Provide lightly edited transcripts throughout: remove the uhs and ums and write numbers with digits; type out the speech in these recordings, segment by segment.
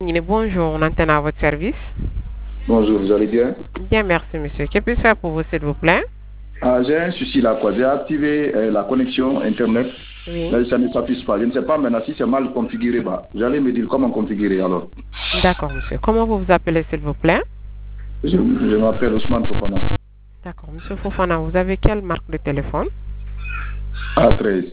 Bonjour, on antenne à votre service. Bonjour, vous allez bien? Bien, merci, monsieur. Que puis-je faire pour vous, s'il vous plaît? J'ai un souci là, quoi. J'ai activé la connexion Internet. Oui. Là, ça ne s'affiche pas. Je ne sais pas maintenant si c'est mal configuré. Bah, vous allez me dire comment configurer alors. D'accord, monsieur. Comment vous vous appelez, s'il vous plaît? Je m'appelle Ousmane Fofana. D'accord, monsieur Fofana, vous avez quelle marque de téléphone? A13.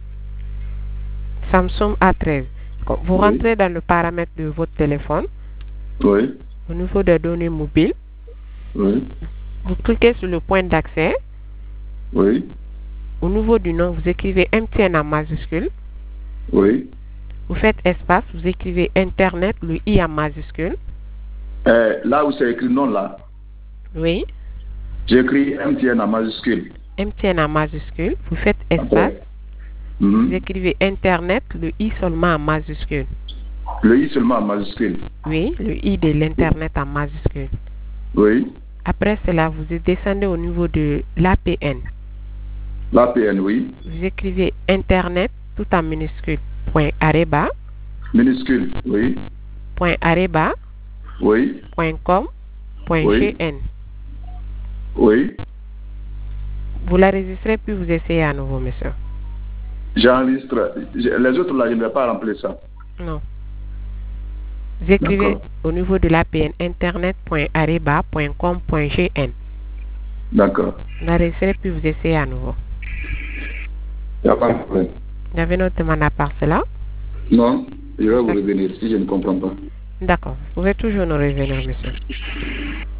Samsung A13. Vous Oui. rentrez dans le paramètre de votre téléphone, Oui. au niveau des données mobiles, Oui. vous cliquez sur le point d'accès. Oui. Au niveau du nom, vous écrivez MTN en majuscule. Oui. Vous faites espace, vous écrivez Internet, le I en majuscule. Là où c'est écrit non là, Oui. j'écris MTN en majuscule. MTN en majuscule. Vous faites espace. Après, Vous écrivez Internet, le I seulement en majuscule. le I seulement en majuscule. Oui, le I de l'Internet en majuscule. Oui. Après cela, vous descendez au niveau de l'APN. L'APN, oui. Vous écrivez Internet tout en minuscule. Point areba. Minuscule, oui. Point areba. Oui. Point com. Point Oui. gn. Oui. Vous l'enregistrez puis vous essayez à nouveau, monsieur. J'enregistre. Les autres là, je ne vais pas remplir ça. Non. Vous écrivez au niveau de l'APN internet.areba.com.gn. D'accord. Vous l'enregistrez puis vous essayez à nouveau. Il n'y a pas de problème. Vous avez une autre demande à part cela? Non, je vais vous revenir si je ne comprends pas. D'accord. Vous pouvez toujours nous revenir, monsieur.